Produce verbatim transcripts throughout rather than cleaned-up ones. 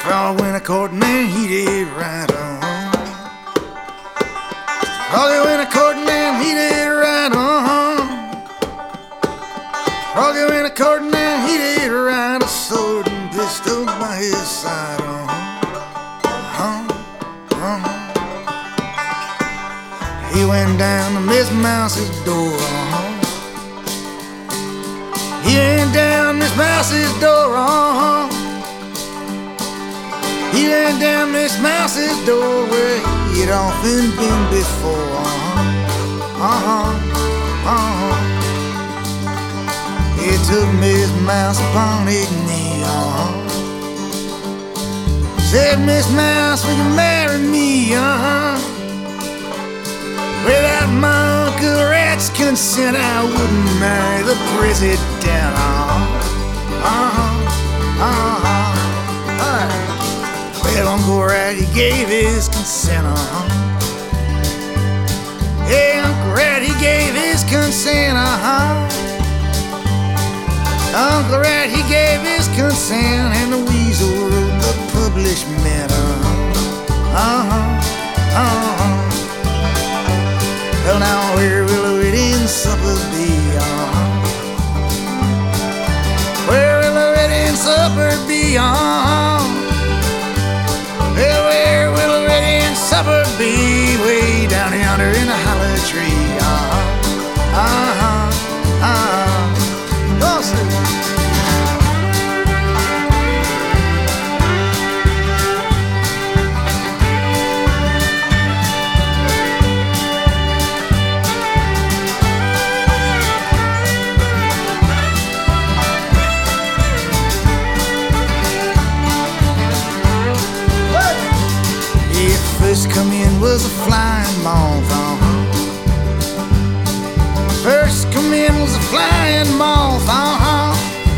Frog went a courting and he did right on. Froggy went a courting and he did right on. Froggy went a courting and he did right. A sword and pistol by his side on. Uh-huh, uh-huh. He went down to Miss Mouse's door. Uh-huh. He went down Miss Mouse's door. Uh-huh. He went down Miss Mouse's door where he'd often been before. Uh-huh, uh-huh, uh-huh. He took Miss Mouse upon his knee. Uh-huh. Said, Miss Mouse, will you marry me? Uh-huh. Without my Uncle Rat's consent, I wouldn't marry the president. Uh-huh, uh-huh, uh-huh. Well, Uncle Rat, he gave his consent, uh-huh. Yeah, Uncle Rat, he gave his consent, uh-huh. Uncle Rat, he gave his consent, and the weasel wrote the publishment, uh-huh. Uh-huh, uh-huh. Well, now where will the wedding supper be, uh-huh? Where will the wedding supper be, uh-huh? Well, where will the wedding supper be? Way down yonder in the hollow tree. Uh-huh, uh-huh, uh-huh. Go see. First come in was a flying moth, uh-huh. First come in was a flying moth, uh-huh.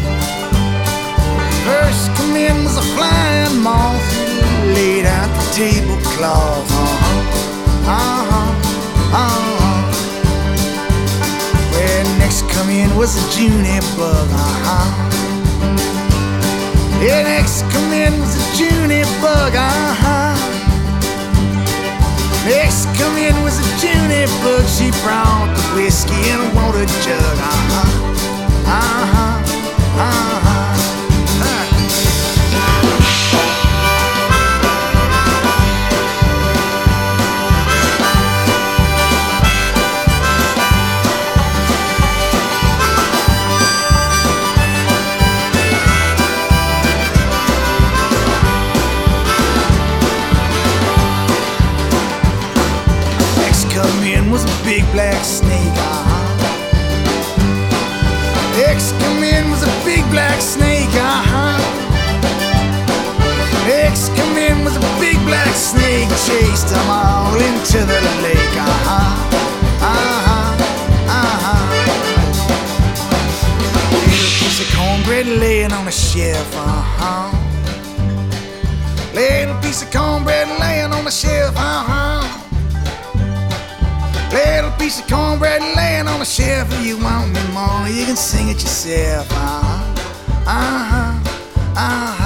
First come in was a flying moth, laid out the tablecloth, uh-huh. Uh-huh, uh-huh. Well, next come in was a Junie bug, uh-huh. Yeah, next come in was a Junie bug, uh-huh. Next come in was a Junie bug. She brought the whiskey in a water jug. Uh-huh, uh-huh, uh-huh, uh. Was a big black snake, uh-huh. Next come in was a big black snake, uh-huh. Next come in was a big black snake, chased them all into the lake, uh-huh. Uh-huh, uh-huh. Little piece of cornbread laying on a shelf, uh-huh. Little piece of cornbread laying on a shelf, uh-huh. Little piece of cornbread laying on a shelf. If you want me more, you can sing it yourself. Uh-huh, uh-huh, uh-huh.